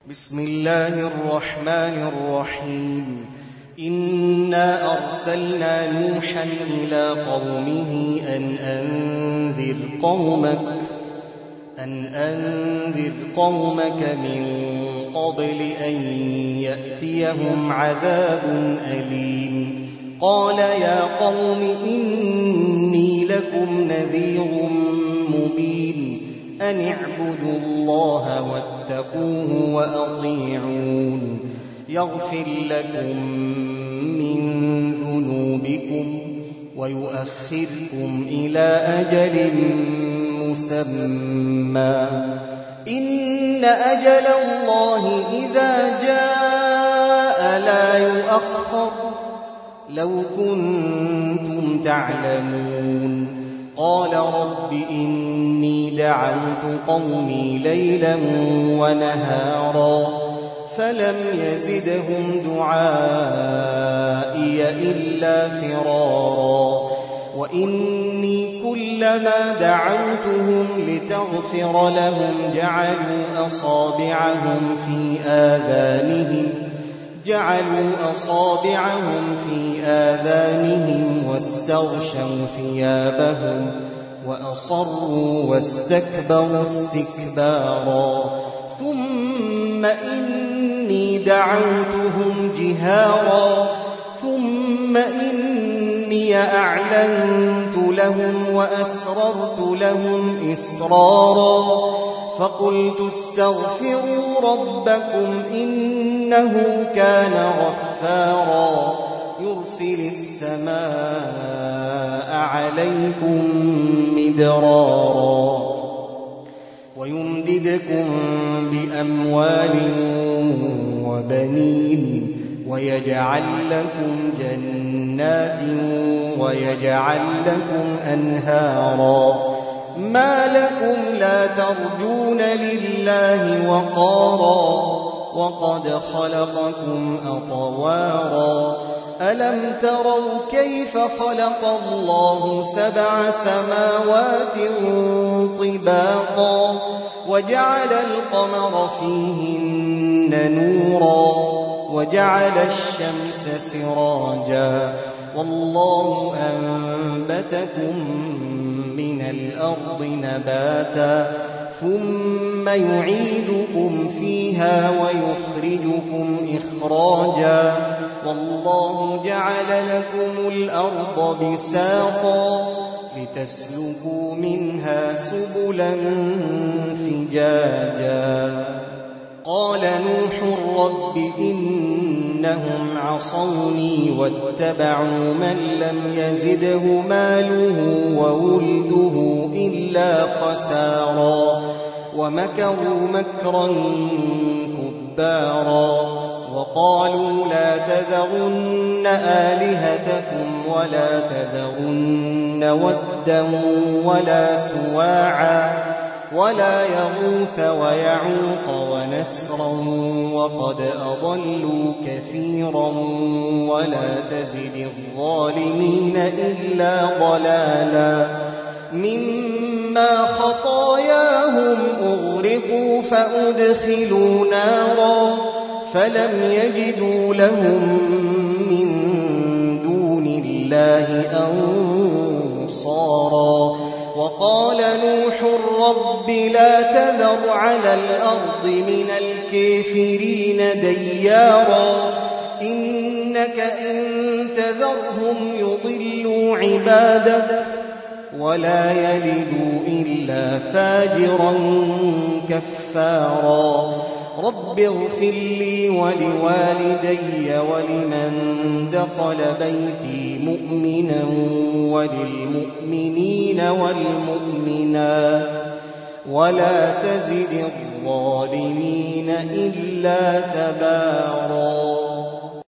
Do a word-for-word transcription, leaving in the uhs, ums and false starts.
بسم الله الرحمن الرحيم إنا أرسلنا نوحا إلى قومه أن أنذر قومك أن أنذر قومك من قبل أن يأتيهم عذاب أليم قال يا قوم إني لكم نذير مبين أن اعبدوا الله واتقوه وأطيعون يغفر لكم من ذنوبكم ويؤخركم إلى أجل مسمى إن أجل الله إذا جاء لا يؤخر لو كنتم تعلمون قال رب إني دعوت قومي ليلا ونهارا فلم يزدهم دعائي إلا فرارا وإني كلما دعوتهم لتغفر لهم جعلوا أصابعهم في آذانهم جعلوا أصابعهم في آذانهم واستغشوا ثيابهم وأصروا واستكبروا استكبارا ثم إني دعوتهم جهارا ثم إني أعلنت لهم وأسررت لهم إسرارا فقلت استغفروا ربكم إنه كان غفارا يرسل السماء عليكم مدرارا ويمددكم بأموال وبنين ويجعل لكم جنات ويجعل لكم أنهارا ما لكم لا ترجون لله وقارا وقد خلقكم أطوارا ألم تروا كيف خلق الله سبع سماوات طباقا وجعل القمر فيهن نورا وجعل الشمس سراجا والله أنبتكم من الأرض نباتا ثم يعيدكم فيها ويخرجكم إخراجا والله جعل لكم الأرض بساطا لتسلكوا منها سبلا فجاجا قال نوح رب إنهم عصوني واتبعوا من لم يزده ماله وولده إلا خسارا ومكروا مكرا كبارا وقالوا لا تذرن آلهتكم ولا تذرن ودا ولا سواعا ولا يغوث ويعوق ونسرا وقد أضلوا كثيرا ولا تزد الظالمين إلا ضلالا مما خطاياهم أغرقوا فأدخلوا نارا فلم يجدوا لهم من دون الله أنصارا وقال نوح رب لا تذر على الأرض من الكافرين ديارا إنك إن تذرهم يضلوا عبادك ولا يلدوا إلا فاجرا كفارا رب اغفر لي ولوالدي ولمن دخل بيتي مؤمنا وللمؤمنين والمؤمنات ولا تزد الظالمين إلا تبارا.